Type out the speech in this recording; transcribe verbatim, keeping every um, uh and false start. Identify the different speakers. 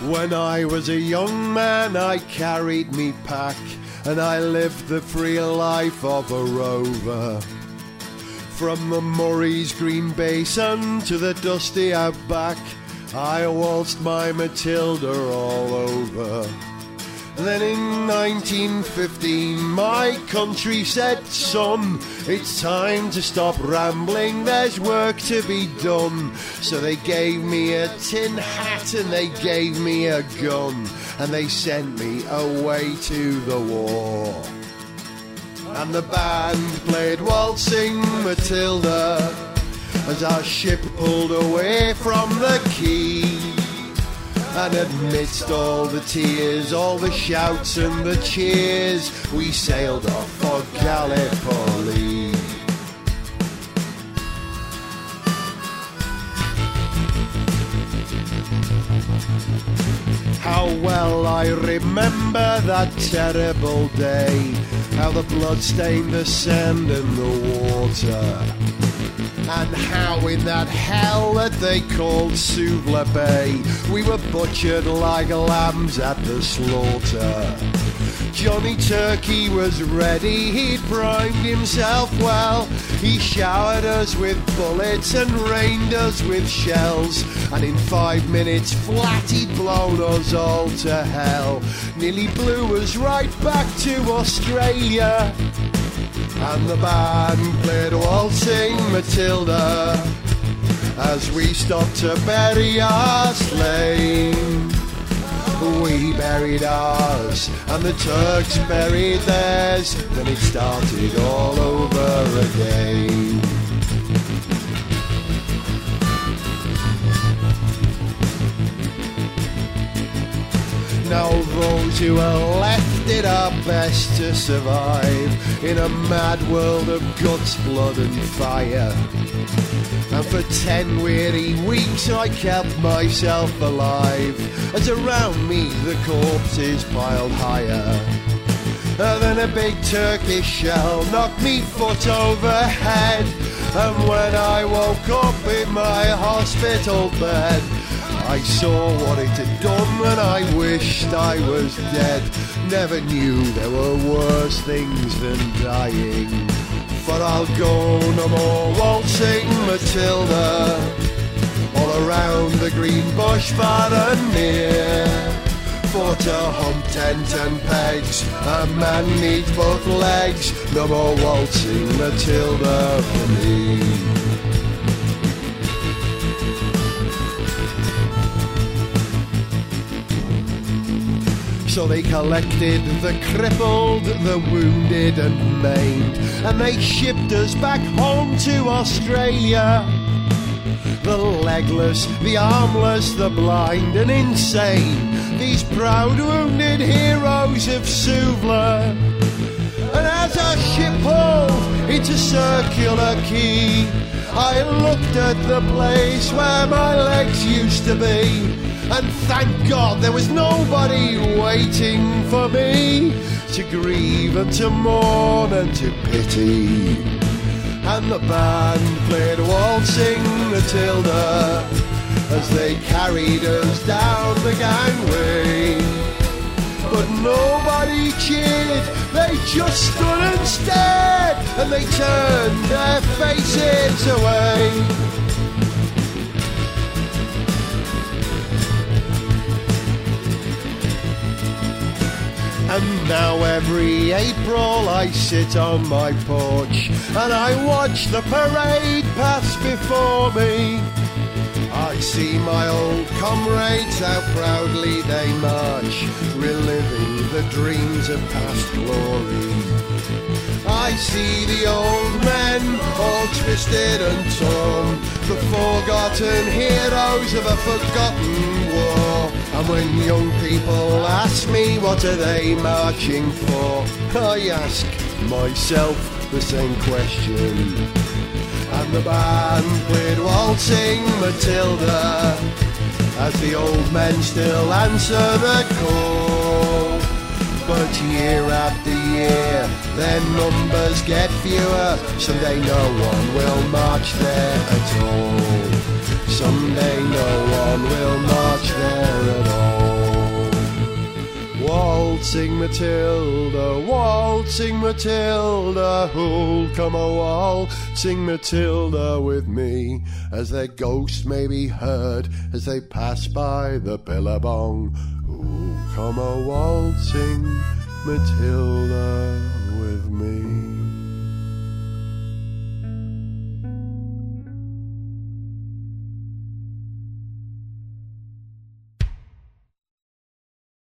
Speaker 1: When I was a young man I carried me pack, and I lived the free life of a rover. From the Murray's green basin to the dusty outback, I waltzed my Matilda all over. Then in nineteen fifteen my country said, son, it's time to stop rambling, there's work to be done. So they gave me a tin hat and they gave me a gun, and they sent me away to the war. And the band played Waltzing Matilda as our ship pulled away from the quay. And amidst all the tears, all the shouts and the cheers, we sailed off for Gallipoli. How well I remember that terrible day, how the blood stained the sand and the water, and how in that hell that they called Suvla Bay we were butchered like lambs at the slaughter. Johnny Turkey was ready, he'd primed himself well. He showered us with bullets and rained us with shells, and in five minutes flat he'd blown us all to hell. Nearly blew us right back to Australia. And the band played Waltzing Matilda as we stopped to bury our slain. We buried ours and the Turks buried theirs, then it started all over again. Now those who are left did our best to survive in a mad world of guts, blood and fire. And for ten weary weeks I kept myself alive, as around me the corpses piled higher. And then a big Turkish shell knocked me foot overhead, and when I woke up in my hospital bed, I saw what it had done and I wished I was dead. Never knew there were worse things than dying. For I'll go no more waltzing Matilda all around the green bush far and near. For to hump tent and pegs a man needs both legs. No more waltzing Matilda for me. So they collected the crippled, the wounded and maimed, and they shipped us back home to Australia. The legless, the armless, the blind and insane, these proud wounded heroes of Suvla. And as our ship pulled into Circular Quay, I looked at the place where my legs used to be, and thank God there was nobody waiting for me to grieve and to mourn and to pity. And the band played Waltzing Matilda as they carried us down the gangway. But nobody cheered, they just stood and stared, and they turned their faces away. And now every April I sit on my porch and I watch the parade pass before me. I see my old comrades, how proudly they march, reliving the dreams of past glory. I see the old men, all twisted and torn, the forgotten heroes of a forgotten war. And when young people ask me what are they marching for, I ask myself the same question. And the band played Waltzing Matilda as the old men still answer the call. But year after year their numbers get fewer, someday no one will march there at all. Someday no one will march there at all. Waltzing Matilda, waltzing Matilda, who'll come a waltzing Matilda with me, as their ghosts may be heard as they pass by the billabong. Who'll come a waltzing Matilda with me?